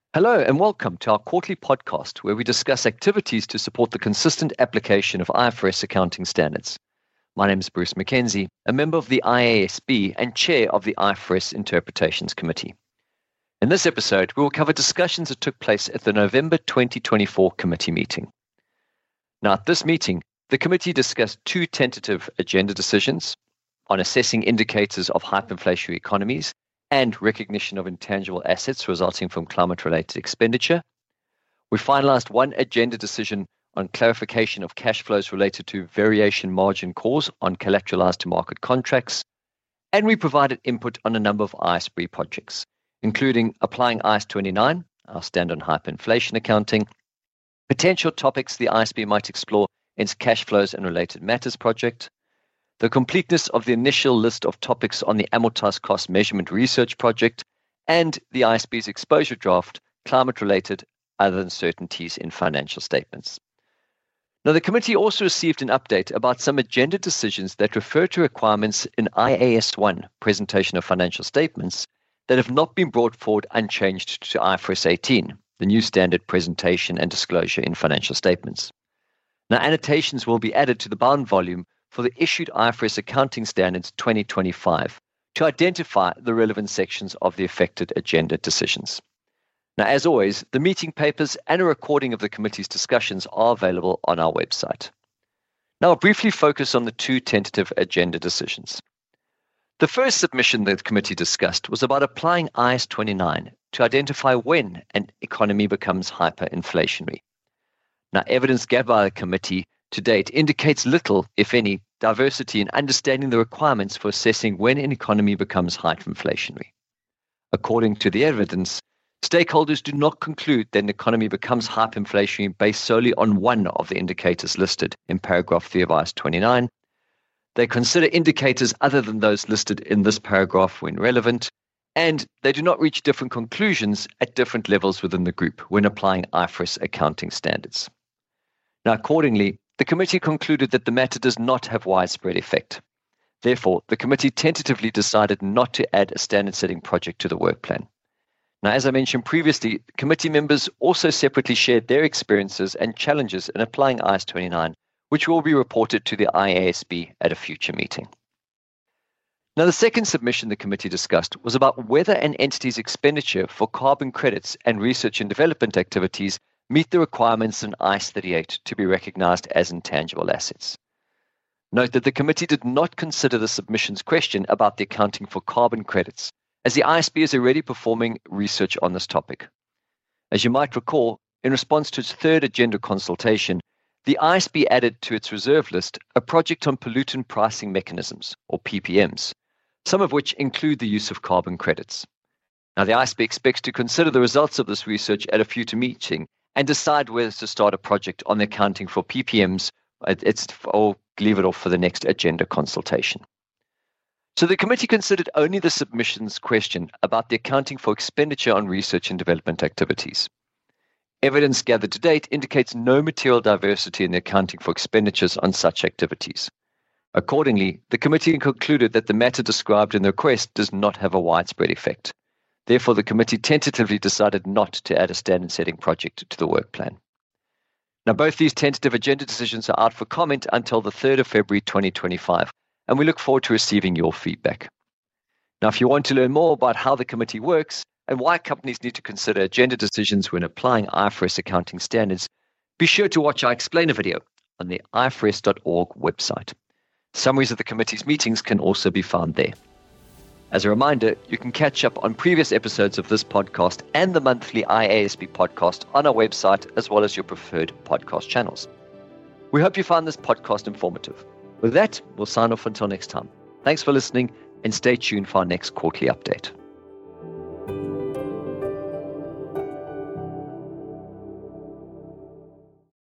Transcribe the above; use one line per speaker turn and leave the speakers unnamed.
Hello and welcome to our quarterly podcast where we discuss activities to support the consistent application of IFRS accounting standards. My name is Bruce McKenzie, a member of the IASB and chair of the IFRS Interpretations Committee. In this episode, we will cover discussions that took place at the November 2024 committee meeting. Now, at this meeting, the committee discussed two tentative agenda decisions on assessing indicators of hyperinflationary economies and recognition of intangible assets resulting from climate-related expenditure. We finalized one agenda decision on clarification of cash flows related to variation margin calls on collateralized to market contracts, and we provided input on a number of IASB projects, including applying IAS 29, our standard on hyperinflation accounting, potential topics the IASB might explore in its cash flows and related matters project, the completeness of the initial list of topics on the amortized cost measurement research project, and the IASB's exposure draft, climate-related other uncertainties in financial statements. Now, the committee also received an update about some agenda decisions that refer to requirements in IAS 1, presentation of financial statements, that have not been brought forward unchanged to IFRS 18, the new standard presentation and disclosure in financial statements. Now, annotations will be added to the bound volume for the issued IFRS Accounting Standards 2025 to identify the relevant sections of the affected agenda decisions. Now, as always, the meeting papers and a recording of the committee's discussions are available on our website. Now, I'll briefly focus on the two tentative agenda decisions. The first submission that the committee discussed was about applying IAS 29 to identify when an economy becomes hyperinflationary. Now, evidence gathered by the committee to date indicates little, if any, diversity in understanding the requirements for assessing when an economy becomes hyperinflationary. According to the evidence, stakeholders do not conclude that an economy becomes hyperinflationary based solely on one of the indicators listed in paragraph 3 of IAS 29. They consider indicators other than those listed in this paragraph when relevant, and they do not reach different conclusions at different levels within the group when applying IFRS accounting standards. Now, accordingly, the committee concluded that the matter does not have widespread effect. Therefore, the committee tentatively decided not to add a standard-setting project to the work plan. Now, as I mentioned previously, committee members also separately shared their experiences and challenges in applying IAS 29, which will be reported to the IASB at a future meeting. Now, the second submission the committee discussed was about whether an entity's expenditure for carbon credits and research and development activities meet the requirements in IAS 38 to be recognized as intangible assets. Note that the committee did not consider the submission's question about the accounting for carbon credits, as the IASB is already performing research on this topic. As you might recall, in response to its third agenda consultation, the IASB added to its reserve list a project on pollutant pricing mechanisms, or PPMs, some of which include the use of carbon credits. Now, the IASB expects to consider the results of this research at a future meeting and decide whether to start a project on the accounting for PPMs or leave it off for the next agenda consultation. So the committee considered only the submission's question about the accounting for expenditure on research and development activities. Evidence gathered to date indicates no material diversity in the accounting for expenditures on such activities. Accordingly, the committee concluded that the matter described in the request does not have a widespread effect. Therefore, the committee tentatively decided not to add a standard-setting project to the work plan. Now, both these tentative agenda decisions are out for comment until the 3rd of February 2025, and we look forward to receiving your feedback. Now, if you want to learn more about how the committee works and why companies need to consider agenda decisions when applying IFRS accounting standards, be sure to watch our explainer video on the ifrs.org website. Summaries of the committee's meetings can also be found there. As a reminder, you can catch up on previous episodes of this podcast and the monthly IASB podcast on our website, as well as your preferred podcast channels. We hope you found this podcast informative. With that, we'll sign off until next time. Thanks for listening and stay tuned for our next quarterly update.